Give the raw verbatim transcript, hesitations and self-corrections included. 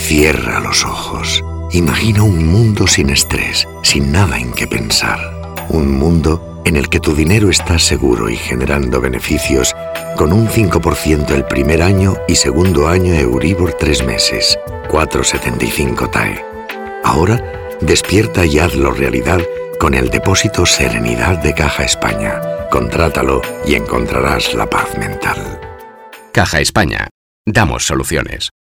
Cierra los ojos. Imagina un mundo sin estrés, sin nada en qué pensar. Un mundo en el que tu dinero está seguro y generando beneficios con un cinco por ciento el primer año y segundo año Euribor tres meses, cuatro coma setenta y cinco T A E. Ahora, despierta y hazlo realidad con el depósito Serenidad de Caja España. Contrátalo y encontrarás la paz mental. Caja España. Damos soluciones.